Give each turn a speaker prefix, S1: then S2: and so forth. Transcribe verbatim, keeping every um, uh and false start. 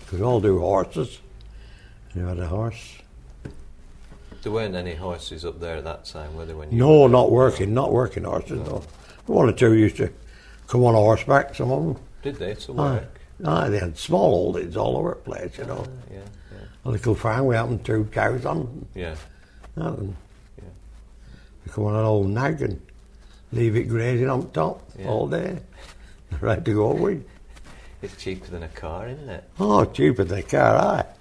S1: Because we all do horses. You had a horse.
S2: There weren't any horses up there at that time, were there? When you
S1: No,
S2: were
S1: not working, not working horses, no. no. One or two used to come on horseback, some of them.
S2: Did they, to
S1: Aye.
S2: work?
S1: Aye, they had small holdings all over the place, you know.
S2: Ah, yeah, yeah.
S1: A little farm we happened two cows on.
S2: Yeah.
S1: And
S2: Yeah.
S1: we come on an old nag and leave it grazing on top
S2: Yeah.
S1: all day. Right to go with.
S2: It's cheaper than a car, isn't it?
S1: Oh, cheaper than a car, aye.